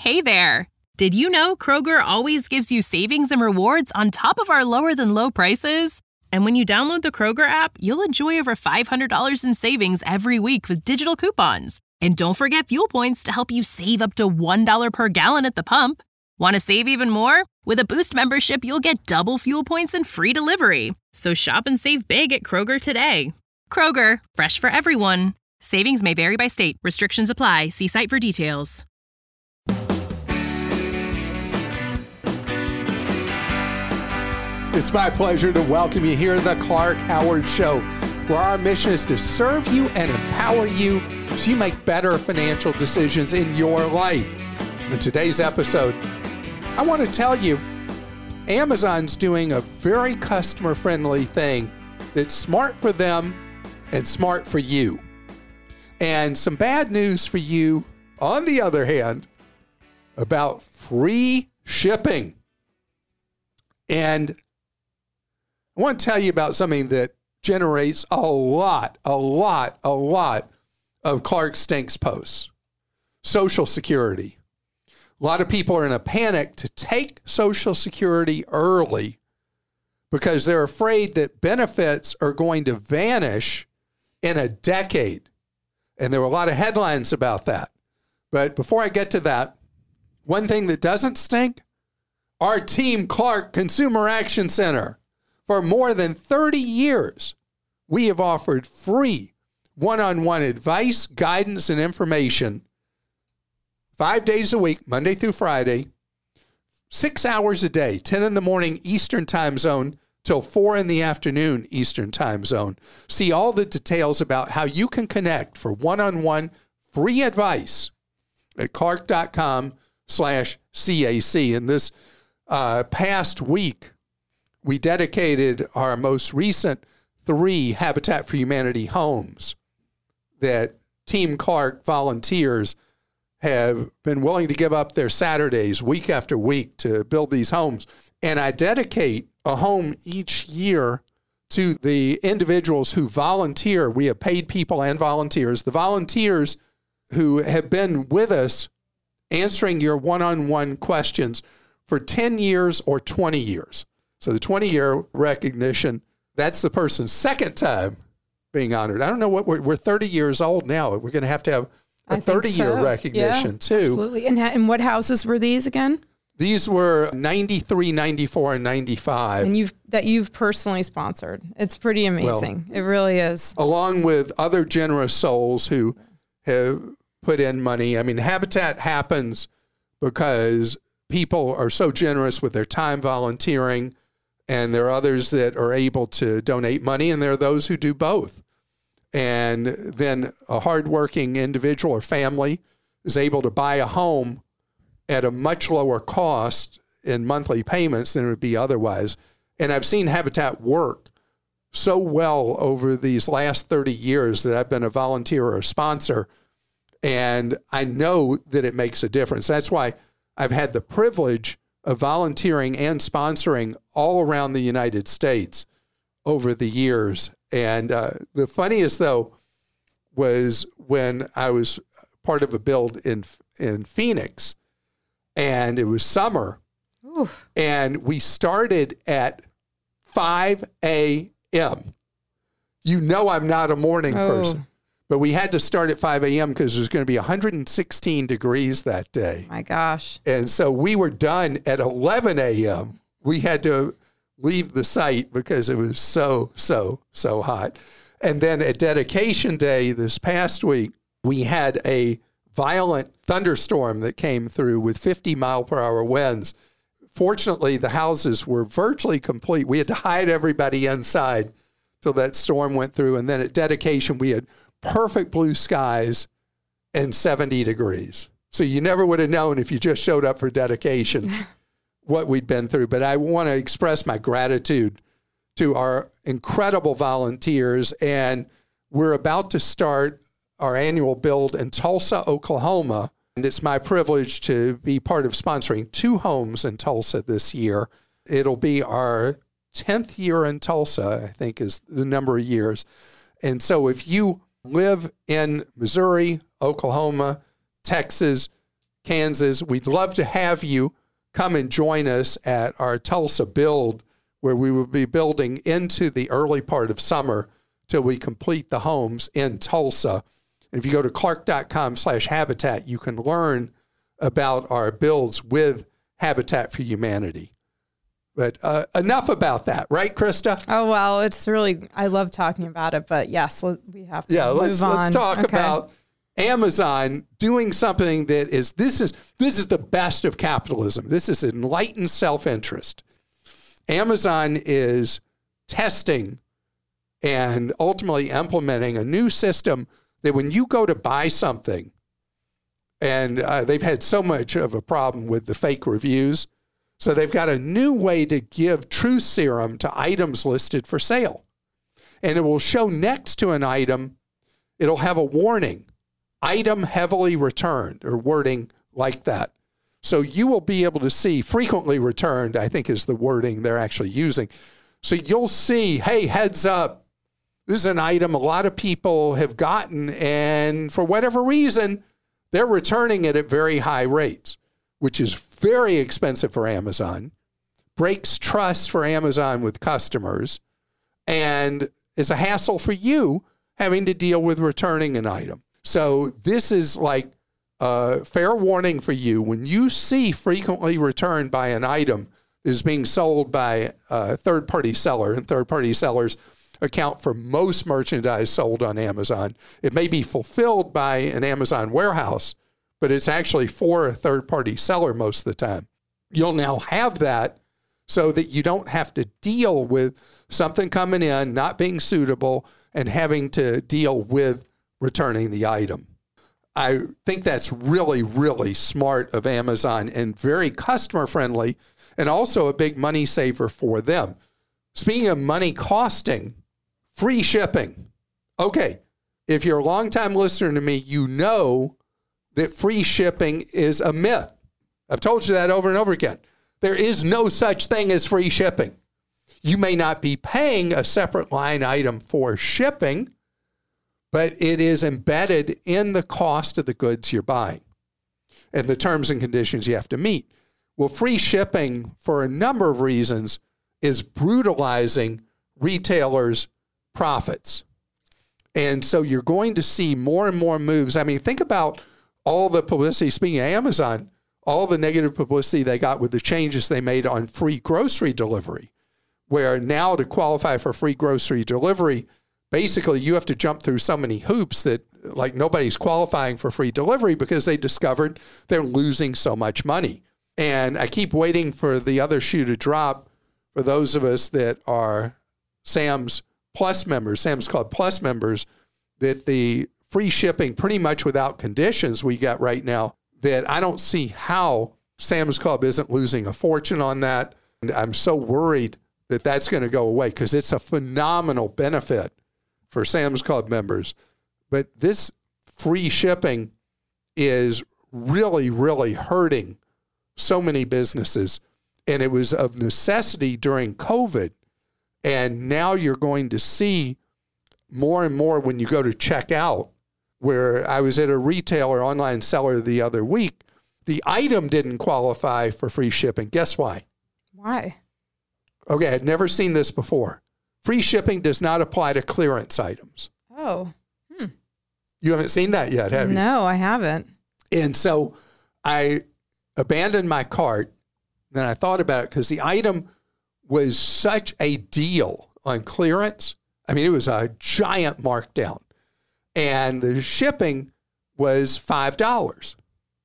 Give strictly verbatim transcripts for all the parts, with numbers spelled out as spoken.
Hey there! Did you know Kroger always gives you savings and rewards on top of our lower-than-low prices? And when you download the Kroger app, you'll enjoy over five hundred dollars in savings every week with digital coupons. And don't forget fuel points to help you save up to one dollar per gallon at the pump. Want to save even more? With a Boost membership, you'll get double fuel points and free delivery. So shop and save big at Kroger today. Kroger, fresh for everyone. Savings may vary by state. Restrictions apply. See site for details. It's my pleasure to welcome you here to the Clark Howard Show, where our mission is to serve you and empower you so you make better financial decisions in your life. In today's episode, I want to tell you, Amazon's doing a very customer-friendly thing that's smart for them and smart for you. And some bad news for you, on the other hand, about free shipping. And I want to tell you about something that generates a lot, a lot, a lot of Clark Stinks posts. Social Security. A lot of people are in a panic to take Social Security early because they're afraid that benefits are going to vanish in a decade. And there were a lot of headlines about that. But before I get to that, one thing that doesn't stink, our Team Clark Consumer Action Center. For more than thirty years, we have offered free one-on-one advice, guidance, and information five days a week, Monday through Friday, six hours a day, ten in the morning Eastern Time Zone till four in the afternoon Eastern Time Zone. See all the details about how you can connect for one-on-one free advice at clark.com slash CAC. In this uh, past week, we dedicated our most recent three Habitat for Humanity homes that Team Clark volunteers have been willing to give up their Saturdays week after week to build these homes. And I dedicate a home each year to the individuals who volunteer. We have paid people and volunteers. The volunteers who have been with us answering your one-on-one questions for ten years or twenty years. So the twenty-year recognition, that's the person's second time being honored. I don't know what, we're, we're thirty years old now. We're going to have to have a thirty-year so. recognition, yeah, too. Absolutely. And, ha- and what houses were these again? These were ninety-three, ninety-four, and ninety-five. And you've that you've personally sponsored. It's pretty amazing. Well, it really is. Along with other generous souls who have put in money. I mean, Habitat happens because people are so generous with their time volunteering, and there are others that are able to donate money, and there are those who do both. And then a hardworking individual or family is able to buy a home at a much lower cost in monthly payments than it would be otherwise. And I've seen Habitat work so well over these last thirty years that I've been a volunteer or a sponsor, and I know that it makes a difference. That's why I've had the privilege of volunteering and sponsoring all around the United States over the years. And uh, the funniest, though, was when I was part of a build in in Phoenix, and it was summer, Oof. and we started at five a.m. You know I'm not a morning oh. person, but we had to start at five a.m. because it was going to be one hundred sixteen degrees that day. My gosh. And so we were done at eleven a.m. We had to leave the site because it was so, so, so hot. And then at dedication day this past week, we had a violent thunderstorm that came through with fifty mile per hour winds. Fortunately, the houses were virtually complete. We had to hide everybody inside till that storm went through. And then at dedication, we had perfect blue skies and seventy degrees. So you never would have known if you just showed up for dedication what we'd been through. But I want to express my gratitude to our incredible volunteers. And we're about to start our annual build in Tulsa, Oklahoma. And it's my privilege to be part of sponsoring two homes in Tulsa this year. It'll be our tenth year in Tulsa, I think is the number of years. And so if you live in Missouri, Oklahoma, Texas, Kansas. We'd love to have you come and join us at our Tulsa build, where we will be building into the early part of summer till we complete the homes in Tulsa. And if you go to clark.com slash habitat, you can learn about our builds with Habitat for Humanity. But uh, enough about that, right, Krista? Oh, well, it's really, I love talking about it, but yes, we have to yeah, move let's, on. let's talk okay. about Amazon doing something that is, this is, this is the best of capitalism. This is enlightened self-interest. Amazon is testing and ultimately implementing a new system that when you go to buy something, and uh, they've had so much of a problem with the fake reviews, so they've got a new way to give truth serum to items listed for sale. And it will show next to an item, it'll have a warning, item heavily returned, or wording like that. So you will be able to see frequently returned, I think is the wording they're actually using. So you'll see, hey, heads up, this is an item a lot of people have gotten, and for whatever reason, they're returning it at very high rates, which is very expensive for Amazon, breaks trust for Amazon with customers, and is a hassle for you having to deal with returning an item. So this is like a fair warning for you. When you see frequently returned by an item that is being sold by a third-party seller, and third-party sellers account for most merchandise sold on Amazon. It may be fulfilled by an Amazon warehouse, but it's actually for a third-party seller most of the time. You'll now have that so that you don't have to deal with something coming in, not being suitable, and having to deal with returning the item. I think that's really, really smart of Amazon and very customer-friendly, and also a big money saver for them. Speaking of money costing, free shipping. Okay, if you're a longtime listener to me, you know that free shipping is a myth. I've told you that over and over again. There is no such thing as free shipping. You may not be paying a separate line item for shipping, but it is embedded in the cost of the goods you're buying and the terms and conditions you have to meet. Well, free shipping, for a number of reasons, is brutalizing retailers' profits. And so you're going to see more and more moves. I mean, think about all the publicity, speaking of Amazon, all the negative publicity they got with the changes they made on free grocery delivery, where now to qualify for free grocery delivery, basically you have to jump through so many hoops that like nobody's qualifying for free delivery because they discovered they're losing so much money. And I keep waiting for the other shoe to drop for those of us that are Sam's Plus members, Sam's Club Plus members, that the free shipping pretty much without conditions we got right now, that I don't see how Sam's Club isn't losing a fortune on that. And I'm so worried that that's going to go away because it's a phenomenal benefit for Sam's Club members. But this free shipping is really, really hurting so many businesses. And it was of necessity during COVID. And now you're going to see more and more when you go to check out, where I was at a retailer, online seller the other week, the item didn't qualify for free shipping. Guess why? Why? Okay, I'd never seen this before. Free shipping does not apply to clearance items. Oh. Hmm. You haven't seen that yet, have you? No, I haven't. And so I abandoned my cart. Then I thought about it because the item was such a deal on clearance. I mean, it was a giant markdown. And the shipping was five dollars.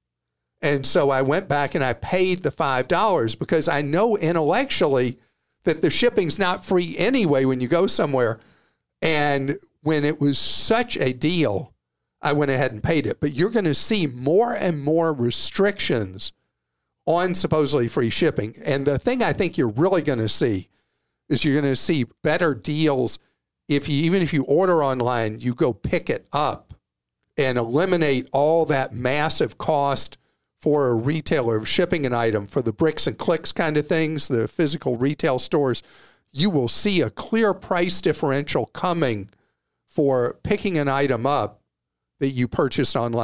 And so I went back and I paid the five dollars because I know intellectually that the shipping's not free anyway when you go somewhere. And when it was such a deal, I went ahead and paid it. But you're going to see more and more restrictions on supposedly free shipping. And the thing I think you're really going to see is you're going to see better deals if you, even if you order online, you go pick it up and eliminate all that massive cost for a retailer of shipping an item for the bricks and clicks kind of things, the physical retail stores. You will see a clear price differential coming for picking an item up that you purchased online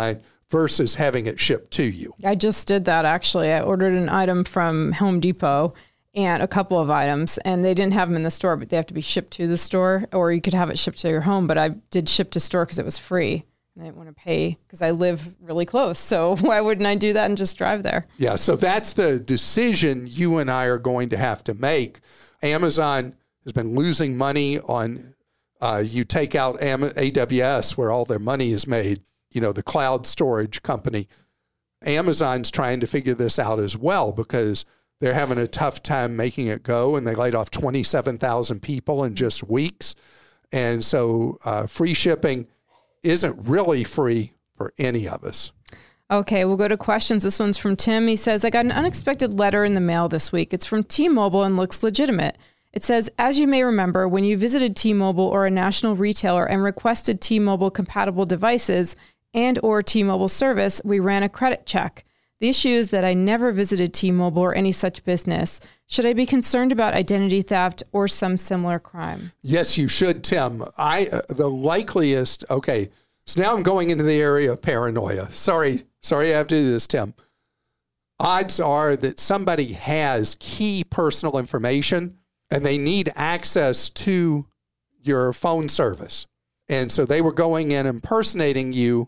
versus having it shipped to you. I just did that, actually. I ordered an item from Home Depot and a couple of items, and they didn't have them in the store, but they have to be shipped to the store, or you could have it shipped to your home. But I did ship to store because it was free. And I didn't want to pay because I live really close. So why wouldn't I do that and just drive there? Yeah, so that's the decision you and I are going to have to make. Amazon has been losing money on, uh, you take out A W S where all their money is made, you know, the cloud storage company. Amazon's trying to figure this out as well because they're having a tough time making it go, and they laid off twenty-seven thousand people in just weeks. And so uh, free shipping isn't really free for any of us. Okay, we'll go to questions. This one's from Tim. He says, I got an unexpected letter in the mail this week. It's from T-Mobile and looks legitimate. It says, as you may remember, when you visited T-Mobile or a national retailer and requested T-Mobile compatible devices and or T-Mobile service, we ran a credit check. The issue is that I never visited T-Mobile or any such business. Should I be concerned about identity theft or some similar crime? Yes, you should, Tim. I uh, the likeliest, okay, so now I'm going into the area of paranoia. Sorry, sorry I have to do this, Tim. Odds are that somebody has key personal information and they need access to your phone service. And so they were going in impersonating you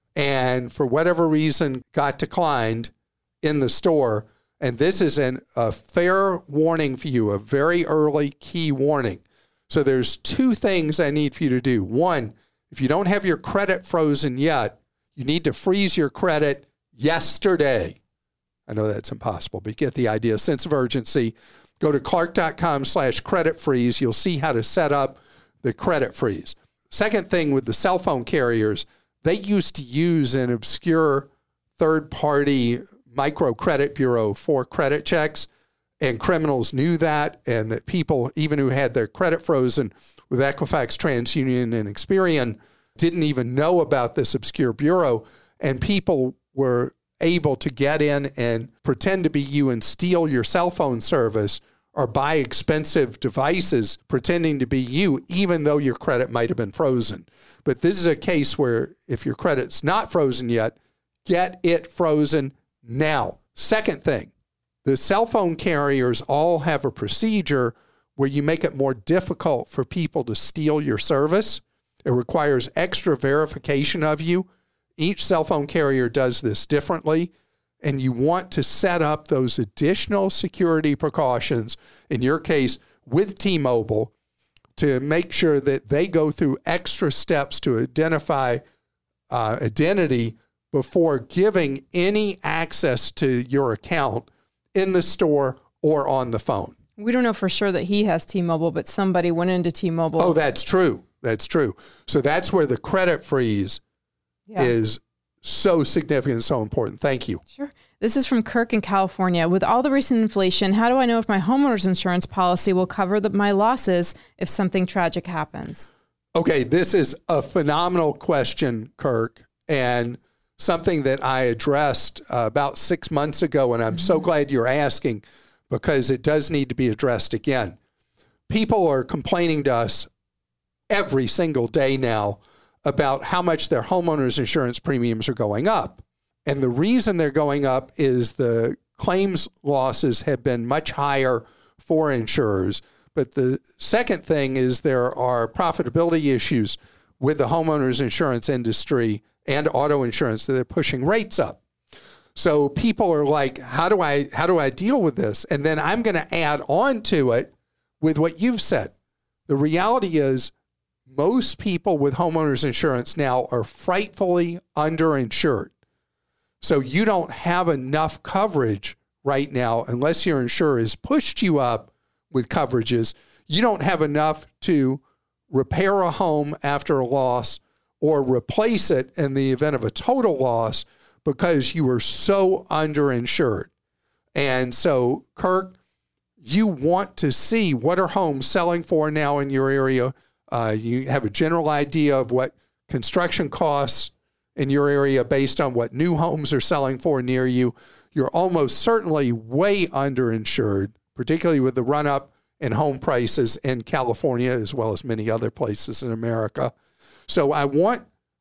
and for whatever reason got declined in the store. And this is an, a fair warning for you, a very early key warning. So there's two things I need for you to do. One, if you don't have your credit frozen yet, you need to freeze your credit yesterday. I know that's impossible, but get the idea. Sense of urgency. Go to clark.com slash credit freeze. You'll see how to set up the credit freeze. Second thing with the cell phone carriers, they used to use an obscure third-party microcredit bureau for credit checks, and criminals knew that, and that people, even who had their credit frozen with Equifax, TransUnion, and Experian, didn't even know about this obscure bureau, and people were able to get in and pretend to be you and steal your cell phone service or buy expensive devices pretending to be you, even though your credit might have been frozen. But this is a case where if your credit's not frozen yet, get it frozen now. Second thing, the cell phone carriers all have a procedure where you make it more difficult for people to steal your service. It requires extra verification of you. Each cell phone carrier does this differently, and you want to set up those additional security precautions, in your case with T-Mobile, to make sure that they go through extra steps to identify uh, identity before giving any access to your account in the store or on the phone. We don't know for sure that he has T-Mobile, but somebody went into T-Mobile. Oh, that's true. That's true. So that's where the credit freeze yeah. is so significant, so important. Thank you. Sure. This is from Kirk in California. With all the recent inflation, how do I know if my homeowner's insurance policy will cover the, my losses if something tragic happens? Okay, this is a phenomenal question, Kirk, and something that I addressed uh, about six months ago, and I'm mm-hmm. so glad you're asking because it does need to be addressed again. People are complaining to us every single day now about how much their homeowners insurance premiums are going up. And the reason they're going up is the claims losses have been much higher for insurers. But the second thing is there are profitability issues with the homeowners insurance industry and auto insurance that they're pushing rates up. So people are like, how do I how do I deal with this? And then I'm going to add on to it with what you've said. The reality is most people with homeowners insurance now are frightfully underinsured. So you don't have enough coverage right now unless your insurer has pushed you up with coverages. You don't have enough to repair a home after a loss or replace it in the event of a total loss because you were so underinsured. And so, Kirk, you want to see what are homes selling for now in your area. Uh, you have a general idea of what construction costs in your area based on what new homes are selling for near you. You're almost certainly way underinsured, particularly with the run-up in home prices in California as well as many other places in America. So I want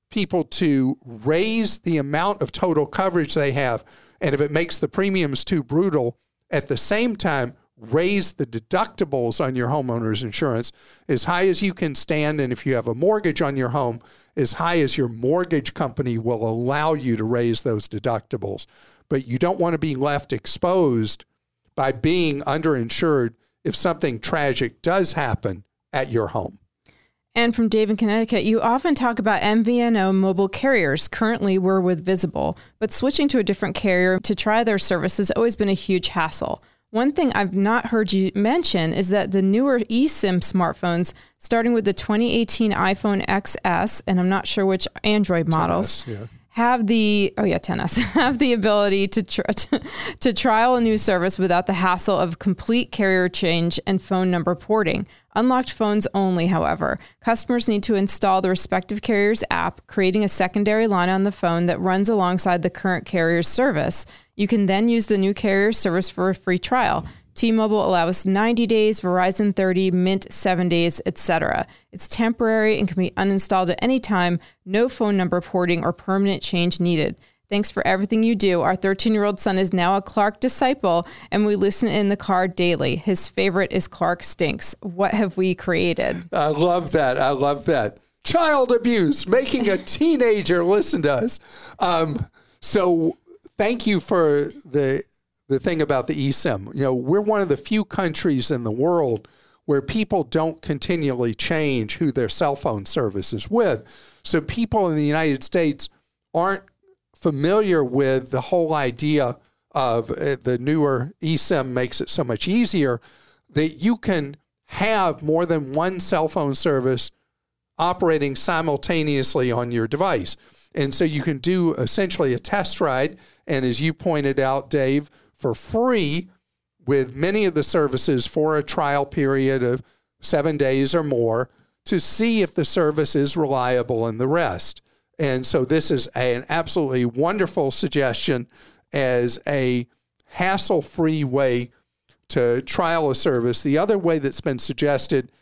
people to raise the amount of total coverage they have. And if it makes the premiums too brutal, at the same time, raise the deductibles on your homeowner's insurance as high as you can stand. And if you have a mortgage on your home, as high as your mortgage company will allow you to raise those deductibles. But you don't want to be left exposed by being underinsured if something tragic does happen at your home. And from Dave in Connecticut, you often talk about M V N O mobile carriers. Currently, we're with Visible, but switching to a different carrier to try their service has always been a huge hassle. One thing I've not heard you mention is that the newer eSIM smartphones, starting with the twenty eighteen iPhone X S, and I'm not sure which Android models, ten S, yeah. have the, oh yeah, ten S, have the ability to, tr- to to trial a new service without the hassle of complete carrier change and phone number porting. Unlocked phones only, however. Customers need to install the respective carrier's app, creating a secondary line on the phone that runs alongside the current carrier's service. You can then use the new carrier's service for a free trial. T-Mobile allows ninety days, Verizon thirty, Mint seven days, et cetera. It's temporary and can be uninstalled at any time. No phone number porting or permanent change needed. Thanks for everything you do. Our thirteen-year-old son is now a Clark disciple, and we listen in the car daily. His favorite is Clark Stinks. What have we created? I love that. I love that. Child abuse, making a teenager listen to us. Um, so thank you for the the thing about the eSIM. You know, we're one of the few countries in the world where people don't continually change who their cell phone service is with. So people in the United States aren't familiar with the whole idea of uh, the newer eSIM makes it so much easier that you can have more than one cell phone service operating simultaneously on your device. And so you can do essentially a test ride. And as you pointed out, Dave, for free with many of the services for a trial period of seven days or more to see if the service is reliable and the rest. And so this is a, an absolutely wonderful suggestion as a hassle-free way to trial a service. The other way that's been suggested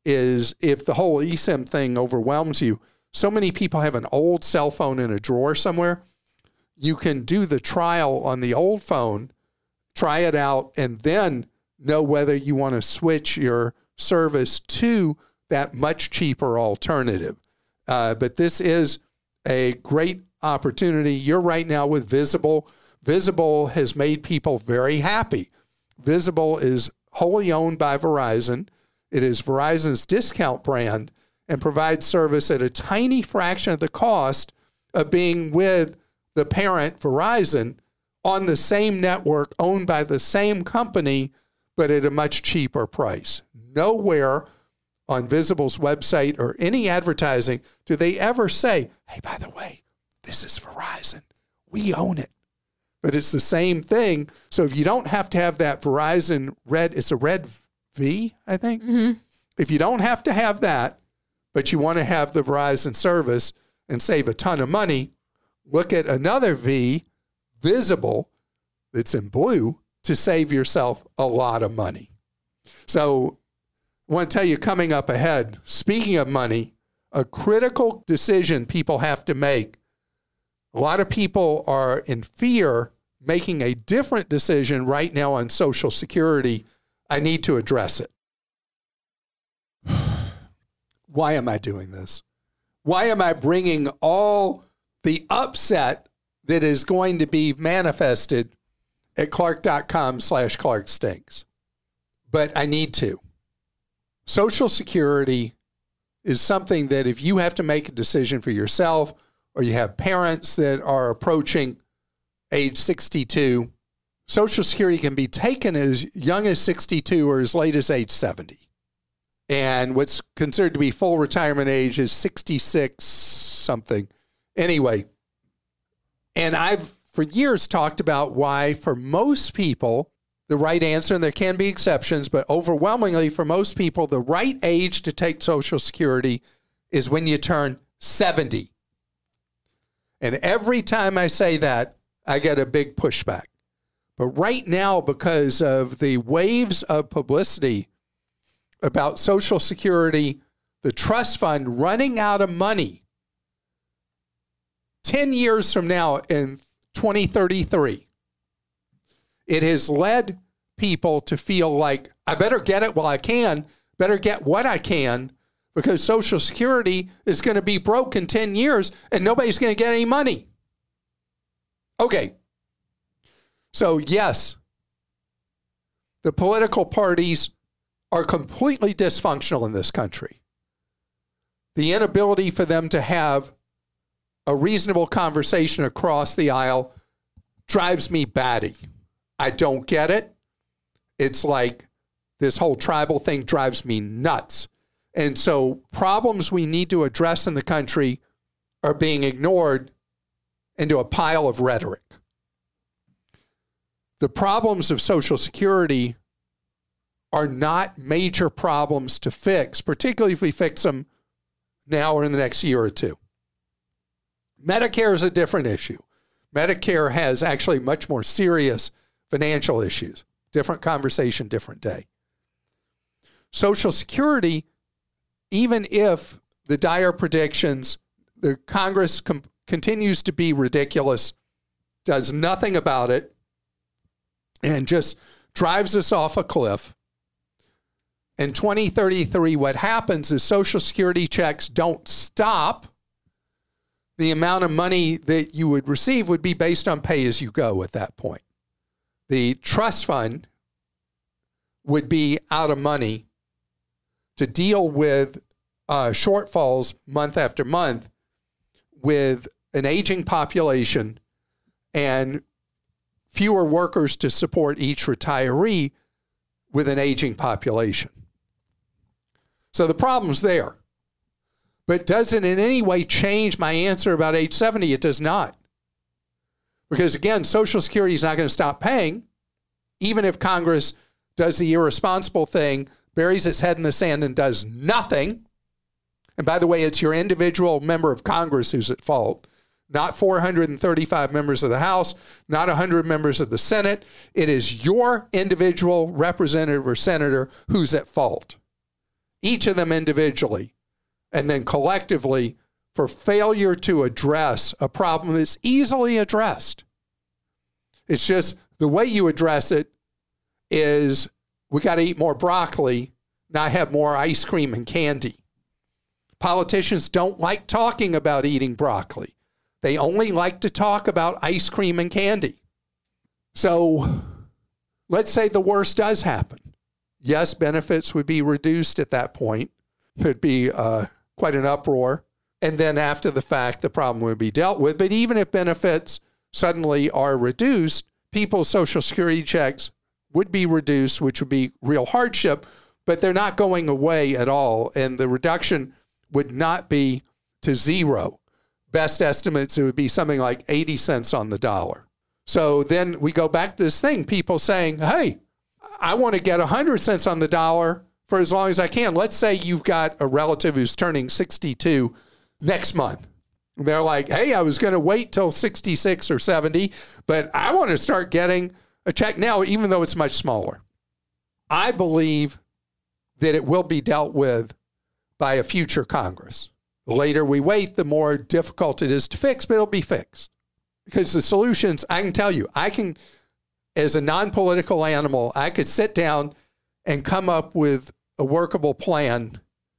is if the whole eSIM thing overwhelms you, so many people have an old cell phone in a drawer somewhere, you can do the trial on the old phone, try it out, and then know whether you want to switch your service to that much cheaper alternative. Uh, but this is a great opportunity. You're right now with Visible. Visible has made people very happy. Visible is wholly owned by Verizon. It is Verizon's discount brand and provides service at a tiny fraction of the cost of being with the parent, Verizon, on the same network owned by the same company, but at a much cheaper price. Nowhere on Visible's website or any advertising do they ever say, hey, by the way, this is Verizon. We own it. But it's the same thing. So if you don't have to have that Verizon red, it's a red V, I think. Mm-hmm. If you don't have to have that, but you want to have the Verizon service and save a ton of money, look at another V, Visible, that's in blue, to save yourself a lot of money. So I want to tell you, coming up ahead, speaking of money, a critical decision people have to make. A lot of people are in fear making a different decision right now on Social Security. I need to address it. Why am I doing this? Why am I bringing all the upset that is going to be manifested at clark.com slash Clark Stinks? But I need to. Social Security is something that if you have to make a decision for yourself or you have parents that are approaching age sixty-two, Social Security can be taken as young as sixty-two or as late as age seventy. And what's considered to be full retirement age is sixty-six something. Anyway, and I've for years talked about why for most people, the right answer, and there can be exceptions, but overwhelmingly for most people, the right age to take Social Security is when you turn seventy. And every time I say that, I get a big pushback. But right now, because of the waves of publicity about Social Security, the trust fund running out of money, ten years from now in twenty thirty-three, it has led people to feel like, I better get it while I can, better get what I can, because Social Security is going to be broke in ten years and nobody's going to get any money. Okay. So yes, the political parties are completely dysfunctional in this country. The inability for them to have a reasonable conversation across the aisle drives me batty. I don't get it. It's like this whole tribal thing drives me nuts. And so problems we need to address in the country are being ignored into a pile of rhetoric. The problems of Social Security are not major problems to fix, particularly if we fix them now or in the next year or two. Medicare is a different issue. Medicare has actually much more serious financial issues. Different conversation, different day. Social Security, even if the dire predictions, the Congress com- continues to be ridiculous, does nothing about it, and just drives us off a cliff. In twenty thirty-three, what happens is Social Security checks don't stop. The amount of money that you would receive would be based on pay as you go at that point. The trust fund would be out of money to deal with uh, shortfalls month after month with an aging population and fewer workers to support each retiree with an aging population. So the problem's there. But does it in any way change my answer about age seventy? It does not. Because again, Social Security is not going to stop paying, even if Congress does the irresponsible thing, buries its head in the sand and does nothing. And by the way, it's your individual member of Congress who's at fault, not four hundred thirty-five members of the House, not one hundred members of the Senate. It is your individual representative or senator who's at fault, each of them individually, and then collectively for failure to address a problem that's easily addressed. It's just the way you address it is we got to eat more broccoli, not have more ice cream and candy. Politicians don't like talking about eating broccoli. They only like to talk about ice cream and candy. So let's say the worst does happen. Yes, benefits would be reduced at that point. There'd be uh, quite an uproar. And then after the fact, the problem would be dealt with. But even if benefits suddenly are reduced, people's Social Security checks would be reduced, which would be real hardship, but they're not going away at all. And the reduction would not be to zero. Best estimates, it would be something like eighty cents on the dollar. So then we go back to this thing, people saying, hey, I want to get one hundred cents on the dollar for as long as I can. Let's say you've got a relative who's turning sixty-two next month. They're like, hey, I was going to wait till sixty-six or seventy, but I want to start getting a check now, even though it's much smaller. I believe that it will be dealt with by a future Congress. The later we wait, the more difficult it is to fix, but it'll be fixed. Because the solutions, I can tell you, I can, as a non-political animal, I could sit down and come up with a workable plan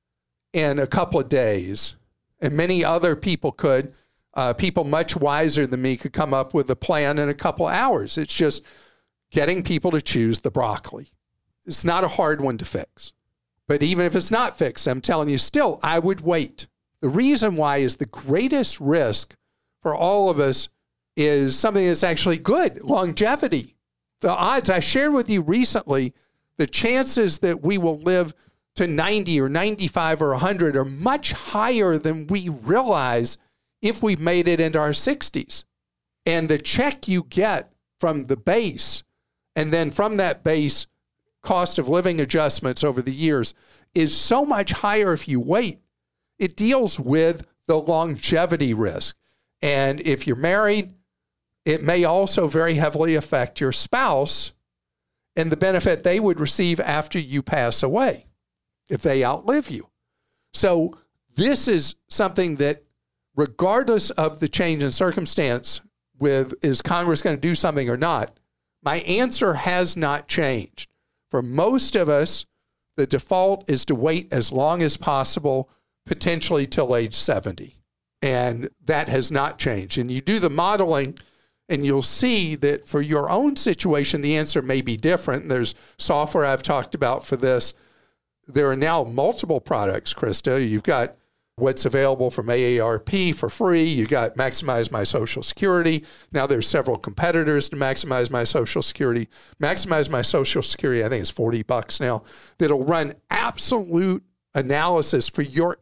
in a couple of days. And many other people could, uh, people much wiser than me could come up with a plan in a couple of hours. It's just getting people to choose the broccoli. It's not a hard one to fix. But even if it's not fixed, I'm telling you still, I would wait. The reason why is the greatest risk for all of us is something that's actually good, longevity. The odds I shared with you recently, the chances that we will live to ninety or ninety-five or one hundred are much higher than we realize if we've made it into our sixties. And the check you get from the base, and then from that base, cost of living adjustments over the years is so much higher if you wait. It deals with the longevity risk. And if you're married, it may also very heavily affect your spouse and the benefit they would receive after you pass away if they outlive you. So this is something that regardless of the change in circumstance with is Congress going to do something or not, my answer has not changed. For most of us, the default is to wait as long as possible, potentially till age seventy. And that has not changed. And you do the modeling, and you'll see that for your own situation, the answer may be different. There's software I've talked about for this. There are now multiple products, Krista. You've got what's available from A A R P for free. You got Maximize My Social Security. Now there's several competitors to Maximize My Social Security. Maximize My Social Security, I think it's forty bucks now, that'll run absolute analysis for your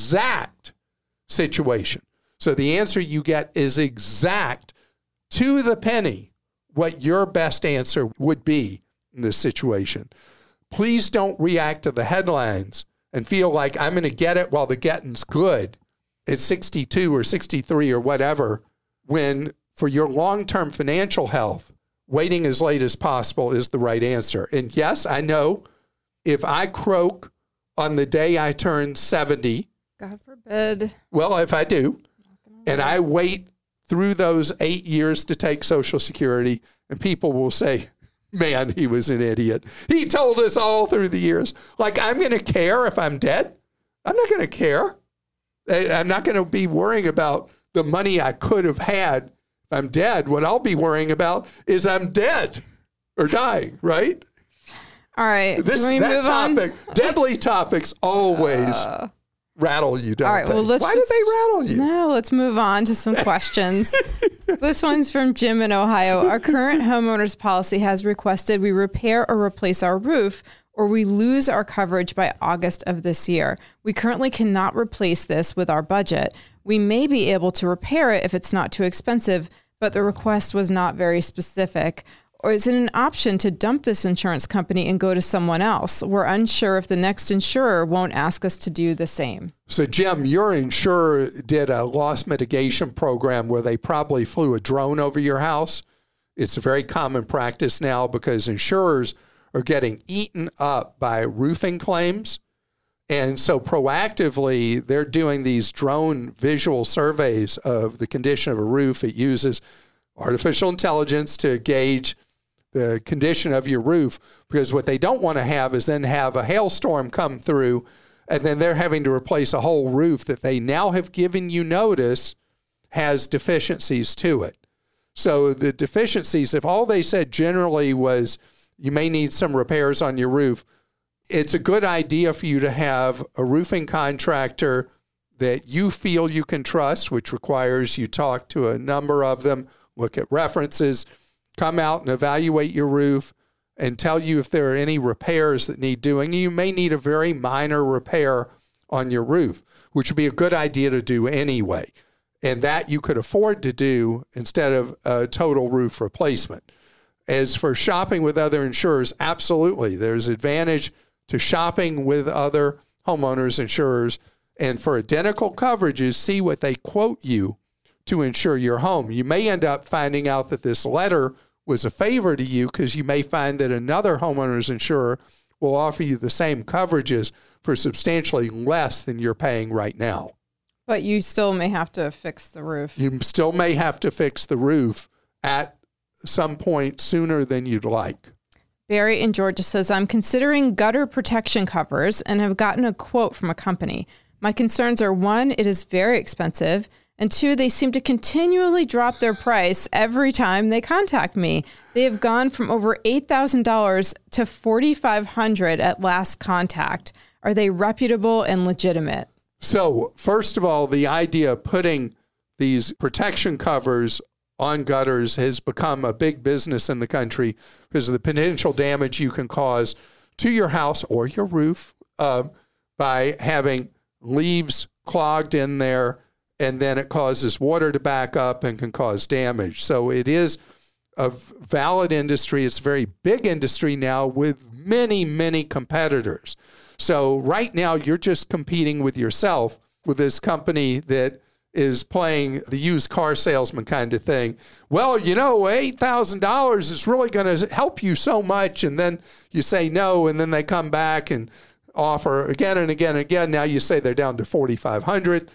exact situation. So the answer you get is exact to the penny what your best answer would be in this situation. Please don't react to the headlines and feel like I'm going to get it while the getting's good at sixty-two or sixty-three or whatever, when for your long-term financial health, waiting as late as possible is the right answer. And yes, I know if I croak on the day I turn seventy, God forbid. Well, if I do, and I wait through those eight years to take Social Security, and people will say, man, he was an idiot. He told us all through the years. Like, I'm going to care if I'm dead? I'm not going to care. I'm not going to be worrying about the money I could have had if I'm dead. What I'll be worrying about is I'm dead or dying, right? All right. This, Can we that move topic, on? deadly topics always uh, rattle you, don't all right, they? well, let's Why just, do they rattle you? No, let's move on to some questions. This one's from Jim in Ohio. Our current homeowner's policy has requested we repair or replace our roof, or we lose our coverage by August of this year. We currently cannot replace this with our budget. We may be able to repair it if it's not too expensive, but the request was not very specific. Or is it an option to dump this insurance company and go to someone else? We're unsure if the next insurer won't ask us to do the same. So, Jim, your insurer did a loss mitigation program where they probably flew a drone over your house. It's a very common practice now because insurers are getting eaten up by roofing claims. And so proactively, they're doing these drone visual surveys of the condition of a roof. It uses artificial intelligence to gauge the condition of your roof, because what they don't want to have is then have a hailstorm come through and then they're having to replace a whole roof that they now have given you notice has deficiencies to it. So the deficiencies, if all they said generally was you may need some repairs on your roof, it's a good idea for you to have a roofing contractor that you feel you can trust, which requires you talk to a number of them, look at references, come out and evaluate your roof and tell you if there are any repairs that need doing. You may need a very minor repair on your roof, which would be a good idea to do anyway. And that you could afford to do instead of a total roof replacement. As for shopping with other insurers, absolutely. There's advantage to shopping with other homeowners insurers. And for identical coverages, see what they quote you to insure your home. You may end up finding out that this letter was a favor to you because you may find that another homeowner's insurer will offer you the same coverages for substantially less than you're paying right now. But you still may have to fix the roof. You still may have to fix the roof at some point sooner than you'd like. Barry in Georgia says, I'm considering gutter protection covers and have gotten a quote from a company. My concerns are, one, it is very expensive, and two, they seem to continually drop their price every time they contact me. They have gone from over eight thousand dollars to four thousand five hundred dollars at last contact. Are they reputable and legitimate? So, first of all, the idea of putting these protection covers on gutters has become a big business in the country because of the potential damage you can cause to your house or your roof uh, by having leaves clogged in there, and then it causes water to back up and can cause damage. So it is a valid industry. It's a very big industry now with many, many competitors. So right now you're just competing with yourself with this company that is playing the used car salesman kind of thing. Well, you know, eight thousand dollars is really going to help you so much. And then you say no, and then they come back and offer again and again and again. Now you say they're down to four thousand five hundred dollars.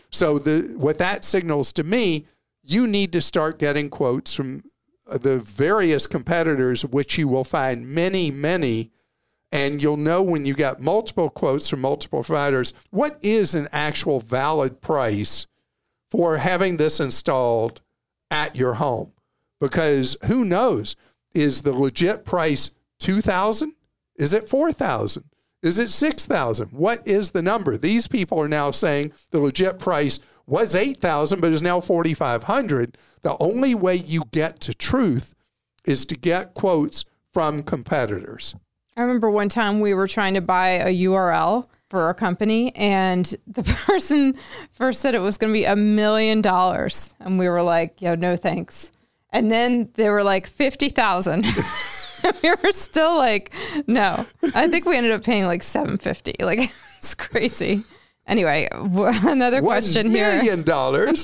So the what that signals to me, you need to start getting quotes from the various competitors, which you will find many, many, and you'll know when you got multiple quotes from multiple providers, what is an actual valid price for having this installed at your home? Because who knows, is the legit price two thousand dollars? Is it four thousand dollars? Is it six thousand dollars? What is the number? These people are now saying the legit price was eight thousand dollars, but is now forty-five hundred dollars. The only way you get to truth is to get quotes from competitors. I remember one time we were trying to buy a U R L for our company, and the person first said it was going to be a million dollars. And we were like, yeah, no thanks. And then they were like fifty thousand. We were still like, no. I think we ended up paying like seven fifty. Like, it's crazy. Anyway, another question here. One million dollars.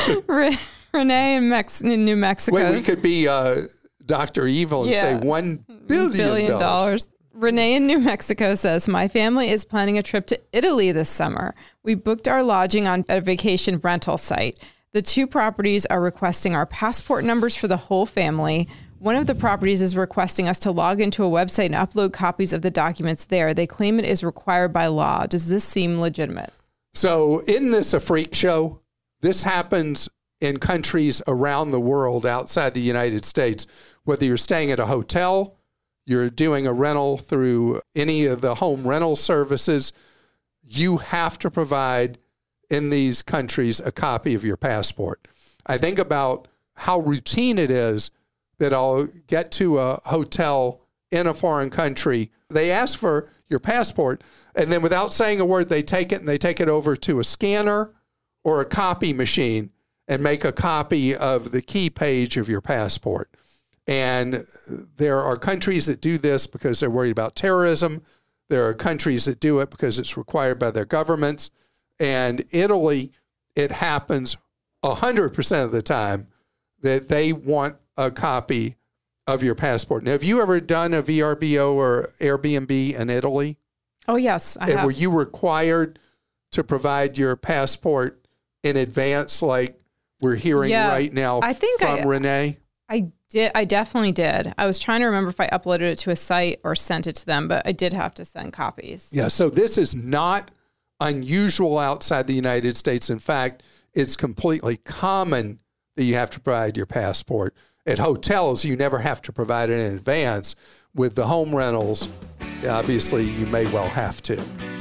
Renee in, Mex- in New Mexico. Wait, we could be uh, Doctor Evil and yeah. say one billion, billion dollars. dollars. Renee in New Mexico says, my family is planning a trip to Italy this summer. We booked our lodging on a vacation rental site. The two properties are requesting our passport numbers for the whole family. One of the properties is requesting us to log into a website and upload copies of the documents there. They claim it is required by law. Does this seem legitimate? So isn't this a freak show? This happens in countries around the world outside the United States. Whether you're staying at a hotel, you're doing a rental through any of the home rental services, you have to provide in these countries a copy of your passport. I think about how routine it is that I'll get to a hotel in a foreign country. They ask for your passport, and then without saying a word, they take it and they take it over to a scanner or a copy machine and make a copy of the key page of your passport. And there are countries that do this because they're worried about terrorism. There are countries that do it because it's required by their governments. And Italy, it happens one hundred percent of the time that they want a copy of your passport. Now, have you ever done a V R B O or Airbnb in Italy? Oh, yes, I and have. Were you required to provide your passport in advance like we're hearing yeah, right now I think from I, Renee? I did. I definitely did. I was trying to remember if I uploaded it to a site or sent it to them, but I did have to send copies. Yeah, so this is not unusual outside the United States. In fact, it's completely common that you have to provide your passport. At hotels, you never have to provide it in advance. With the home rentals, obviously, you may well have to.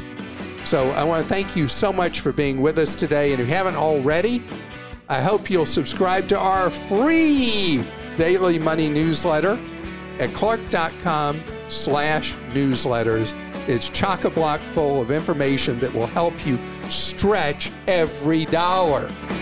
So I want to thank you so much for being with us today. And if you haven't already, I hope you'll subscribe to our free daily money newsletter at clark.com slash newsletters. It's chock-a-block full of information that will help you stretch every dollar.